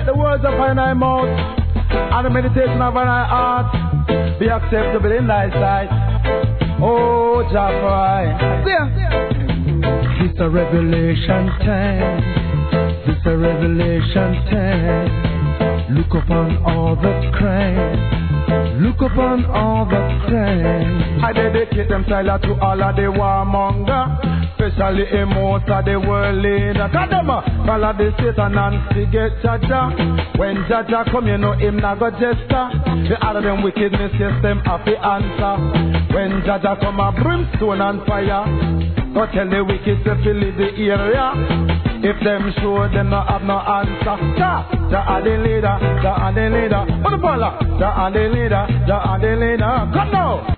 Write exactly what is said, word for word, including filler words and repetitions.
let the words of my mouth and the meditation of my heart be acceptable in thy sight. Oh, Jah, yeah. This a revelation time. This a revelation time. Look upon all the crime. Look upon all the crime. I dedicate them silent to all of the warmonger, especially in most of the world leader. Cause them a follow the Satan and forget Jaja. When Jaja come, you know him not go jester. The other them wickedness, yes, them happy answer. When Jaja come a brimstone and fire, go tell the wicked to fill the area. If them sure them not have no answer. Ja, Ja are the leader, Ja are the leader. What the baller? Ja are the leader, Ja are the leader. Come now.